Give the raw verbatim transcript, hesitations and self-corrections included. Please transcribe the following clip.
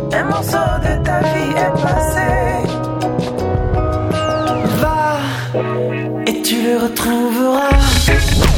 un morceau de ta vie est passé. Va et tu le retrouveras.